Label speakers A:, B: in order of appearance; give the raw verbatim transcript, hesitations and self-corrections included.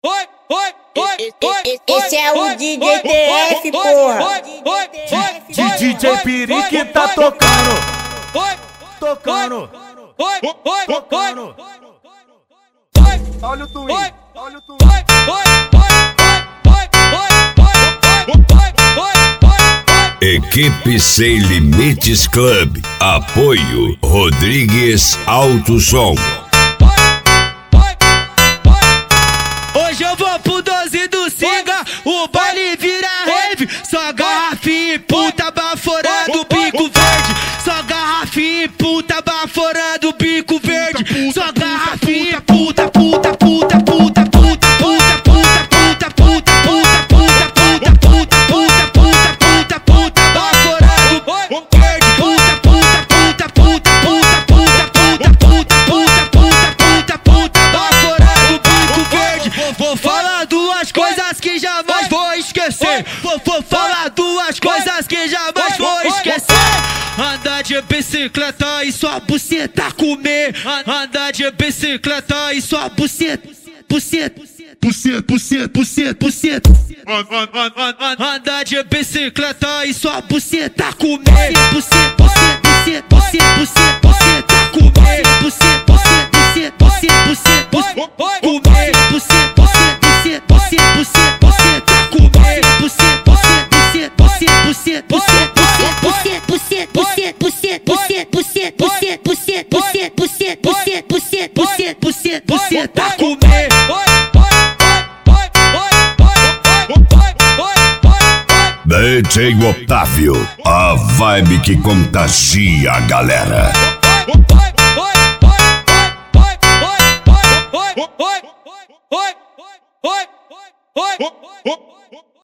A: Oi, oi, oi, oi, esse é o D J T F, porra.
B: D J Pirique tá tocando, tocando, tocando. Olha o Twin, olha o Twin.
C: Equipe Sem Limites Club. Apoio Rodrigues Alto Som.
D: Hoje eu vou pro doze do Singa, o baile vira rave. Só garrafinha e puta baforando o bico verde. Só garrafinha e puta baforando o bico verde. Só garrafinha e puta, puta, puta, puta, puta, puta, puta, puta, puta, puta, puta, puta, puta, puta, puta, puta, puta, baforando o verde. Puta, puta, puta, puta, puta, puta, puta, puta, puta, puta, puta, puta, baforando o bico verde. Vou falar duas coisas que jamais vou esquecer. Vou, vou falar duas coisas que jamais vou esquecer. Andar de bicicleta e sua buceta comer. Andar de bicicleta e sua buceta, buceta, buceta, buceta, buceta, buceta. Andar de bicicleta e sua buceta comer. Buceta, buceta, buceta, buceta, buceta, buceta comer. Buceta, buceta, buceta, buceta, buceta, buceta comer. Buceta, buceta, buceta, buceta, buceta, buceta comer. Buceta, buceta, buceta, buceta, buceta, buceta, buceta, buceta, buceta, buceta, buceta, buceta, buceta, buceta, buceta, buceta, buceta, buceta, buceta, buceta comer.
C: D J Otávio, a vibe que contagia a galera.
A: Oi, oi, oi, oi, oi, oi.